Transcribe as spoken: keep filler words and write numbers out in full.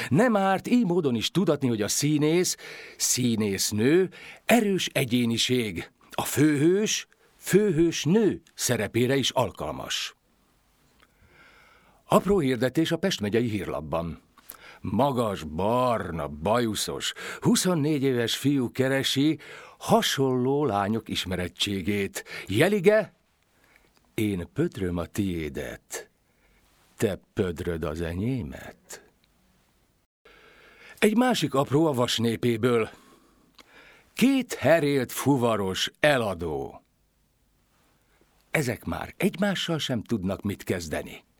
Nem árt így módon is tudatni, hogy a színész, színésznő erős egyéniség, a főhős, főhős nő szerepére is alkalmas. Apró hirdetés a Pest megyei hírlapban. Magas, barna, bajuszos, huszonnégy éves fiú keresi hasonló lányok ismerettségét. Jelige? Én pödröm a tiédet, te pödröd az enyémet. Egy másik apró a Vas népéből. Két herélt fuvaros eladó. Ezek már egymással sem tudnak mit kezdeni.